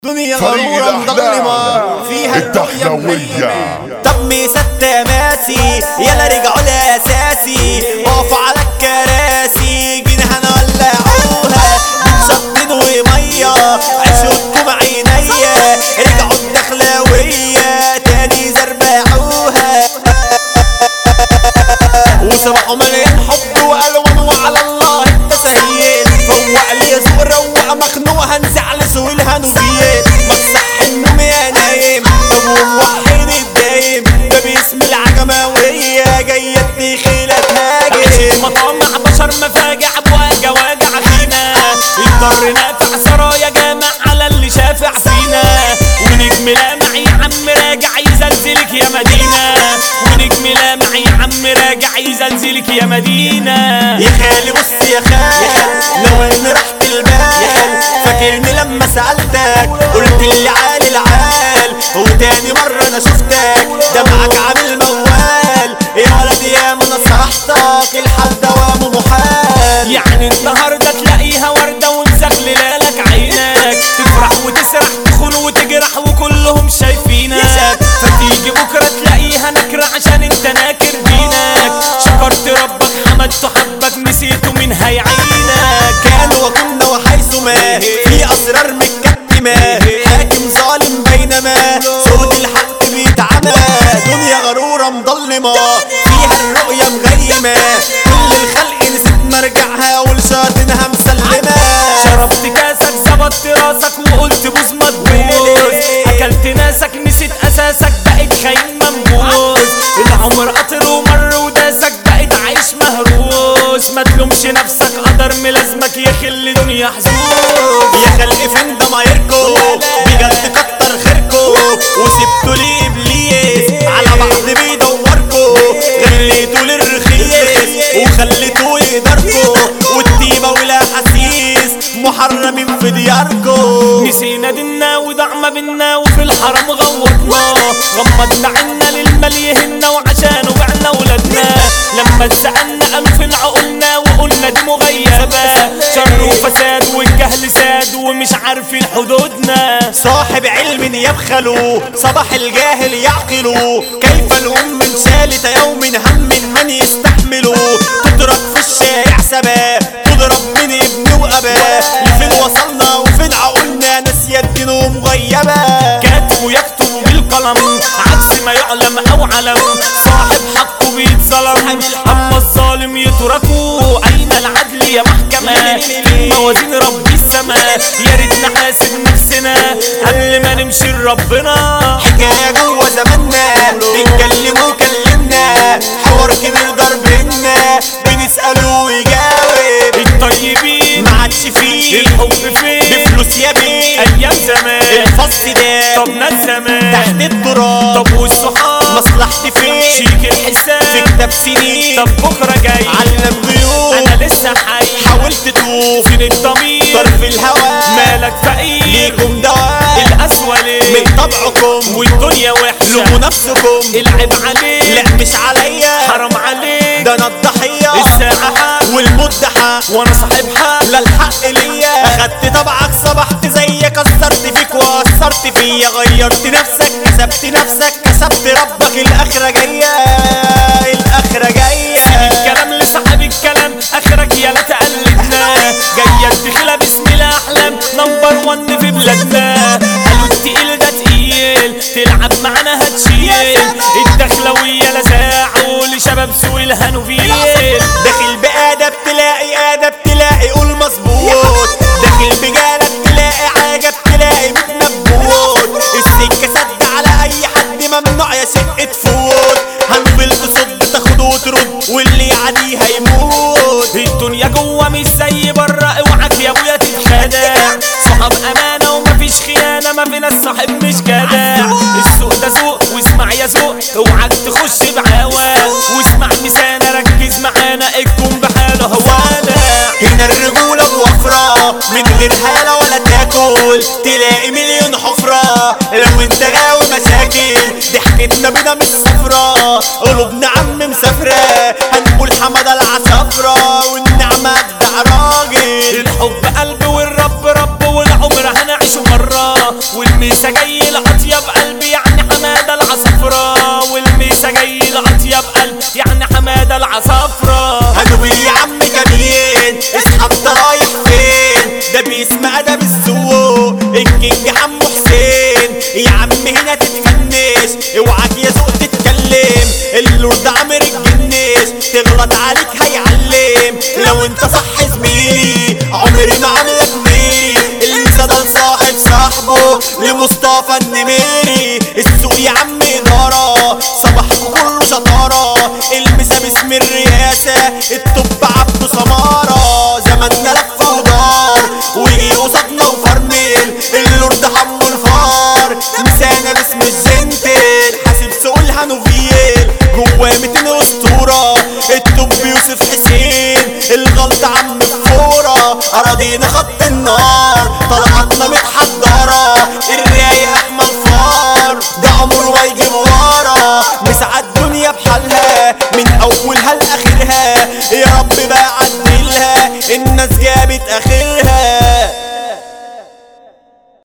دنيا غرورة مظلمة فيها الدخلوية. دمي ست ماسي يلا رجعوا لأساسي وقفوا على الكراسي جينا هنولعوها بنشطين ومية عيشوكم عينيا رجعوا الدخلوية تاني زربعوها وصباحوا مليان حب وألوان وعلى الله التسهيل فوق لي سوق روق مخنوق هنزعل سوق الهنوبيات ما تصح النوم يا نايم طب وموحد الدايم ده باسم العجماوية جاية تدخيلة تهاجم مطعم مع بشر مفاجع بواجع واجع فينا اضطرنا في سرايا جامع على اللي شافع فينا ونجم لامع يا عم راجع يزلزلك يا مدينة ونجم لامع يا عم راجع يزلزلك يا مدينة يا خالي بص يا خال لو انا رحت البال فاكرني لما سألتك قلت لي عالي العال وتاني مرة انا شفتك دمعك عامل موال يا ولد يا ما نصحتك الحال دوامه محال يعني النهاردة تلاقيها وردة ومزغللة لك عينك تفرح وتسرح تخون وتجرح وكلهم شايفينك فتيجي بكرة تلاقيها نكرة عشان انت ناكر دينك شكرت ربك حمدته حبك نسيته من هيعينك كان وكنا وحيثما في اسرار متكتمة حاكم ظالم بينما صوت الحق بيتعمى دنيا غرورة مظلمة فيها الرؤية مغيمة كل الخلق نسيت مرجعها ولشاطنها مسلمة شربت كاسك زبطت راسك وقلت بوز مدبوز اكلت ناسك نسيت اساسك بقيت خاين منبوز العمر قطر ومر وداسك بقيت عايش مهروس ما تلومش نفسك قدر ملازمك يخلي دنيا حزوز يا خلق فين ضمايركو بجد كتر خيركو وسبتوا لي ابليس على بعض بيدوركو غليتوا للرخيص وخليتوا يقدركو والطيبة والاحاسيس محرمين في دياركو نسينا دينا وضعنا بينا وفي الحرم غوطنا غمضنا عنا للمال يهنا وعشانه بعنا ولادنا لما اتسألنا قام فين عقولنا وقلنا دي مغيبة شر وفساد والجهل ساد ومش عارفين حدودنا صاحب علم يبخلوا صباح الجاهل يعقلوا كيف الأم من شالت يوم هم من يستحملوا تضرب في الشارع سبا تضرب من ابن وأبا لفين وصلنا وفين عقولنا ناسية الدين ومغيبة كاتب ويكتب بالقلم عكس ما يعلم او علم صاحب حقه بيتظلم اما الظالم يتركه اين العدل يا محكمة في موازين ربي السماء يا ريت نحاسب نفسنا قبل ما نمشي لربنا حكاية جوه زماننا بنكلم وكلمنا حوار كبير ضربنا بنسأله ويجاوب الطيبين ما عادش فيه الحب فين بفلوس يا بيه ايام زمان الفص ده طب ناس زمان تحت التراب طب والصحاب مصلحتي فين شيك الحساب تكتب سنين طب بكرة جاي علم ضيوف انا لسه حي حاولت توف فين الضمير طرف الهوى مالك فقير ليكم دواء القسوة ليه من طبعكم والدنيا وحشة لوموا نفسكم العيب عليك لا مش عليا حرام عليك ده انا الضحية الساعة حق والمدة حق وانا صاحب حق لا الحق ليا اخدت طبعك صبحت زيك كسرت فيك واثرت فيا غيرت نفسك كسبت نفسك كسبت ربك الاخرة جاية الاخرة جاية سيب الكلام لصاحب الكلام اخرك يا لا تقلدنا جاية الدخلة باسم الاحلام نمبر 1 في بلادنا قالوا التقيل ده تقيل تلعب معانا هتشيل الدخلوية لساعة لشباب سوق الهنوفيل داخل بأدب تلاقي أدب تلاقي قول مظبوط داخل بجالك تلاقي عجب تلاقي متنبوت السكة سد على أي حد ممنوع يا شق تفوت هنفل تصد تاخد وترد واللي يعديها يموت الدنيا جوه مش زي بره اوعك يا ابويا تتخدع صحاب امانه ومفيش خيانه ما فينا الصاحب مش جدع السوق ده سوق واسمع يا سوق اوعك تخش بعوا واسمع مسانه ركز معانا الكون بحاله هوانا هنا الرجولة بوفرة من غير حالة ولا تاكل تلاقي مليون حفرة لو انت غاوي مشاكل ضحكتنا بينا مش صفرة قلوبنا عم مسافرة هنقول حمد العصافرة والنعمة ابدع راجل الحب قلب والرب رب والعمر هنعيشه مرة والميسا جاي لأطيب قلبي يعني حمادة العصفرة، والميسا جاي لأطيب قلبي يعني حمادة العصفرة. هنوي يا عم جميل اصحى انت رايح فين، ده باسم ادب السوق الكينج حمو حسين. يا عم هنا تتفنش اوعاك يا ذوق تتكلم، اللورد عامر الجنش تغلط عليك هيعلم. لو انت صح زميلي عمري ما عاملك ميري، الميزة ده لصاحب صاحبه لمصطفى النميري. السوق يا عم ادارة صباحكوا كله شطارة، الميزة باسم الرئاسة الطب عبده سمارة. زماننا لف ودار ويجي قصادنا وفرمل، اللورد حمو الفار مسانا باسم الجنتل. حاسب سوق الهانوفيل جواه 200 اسطورة، الطب يوسف حسين الغلط عم الفورة. اراضينا خط النار طلعتنا متحضرة، الرايق احمد فار ده عمره ما يجيب ورا. مسعى الدنيا بحالها من اولها لاخرها، يا رب بقى عدلها الناس جابت اخرها.